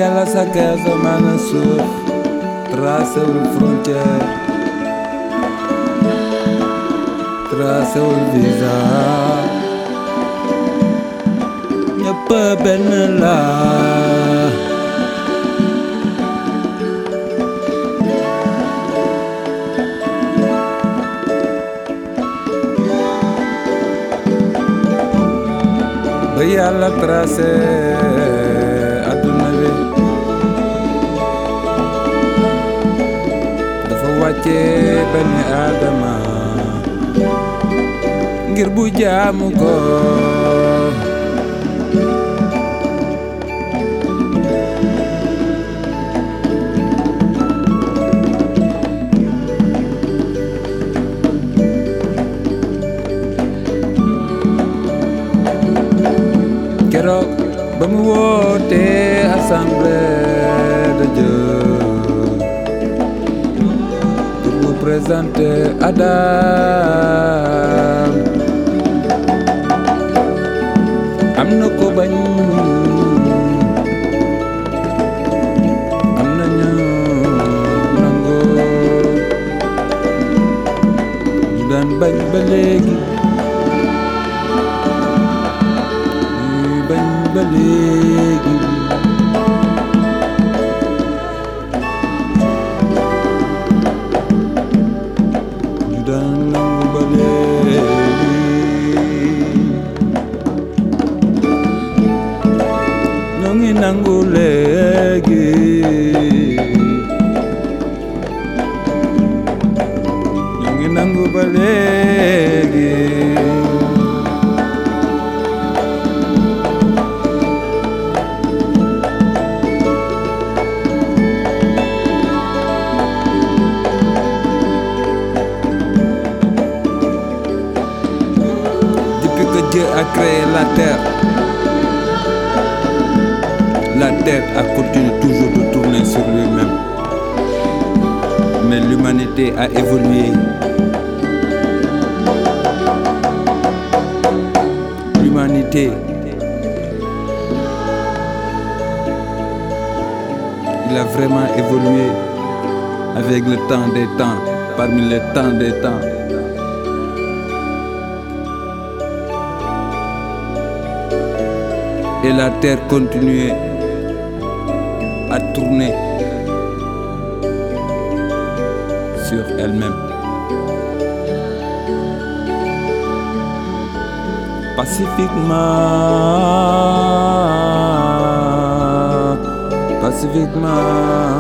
yàlla sàkk asamaan ak suuf tracéwul frontière tracéwul visa ñëpp benn la ba yàlla tracé adduna bi dafa wàcce bani Aadama ngir bu jaamu ko keroog ba mu woote assemblée de Dieu pour vous présenter Adam am na ko bañ am na ñu nangu ñu daan bañ ba léegi ba léegi ñu daan nangu ba léegi ñoo ngi nangu léegi ñoo ngi nangu ba léegi Dieu a créé la terre a continué toujours de tourner sur lui-même. Mais l'humanité a évolué. L'humanité, il a vraiment évolué avec le temps des temps, parmi les temps des temps. Et la terre continuait à tourner sur elle-même. Pacifiquement, pacifiquement.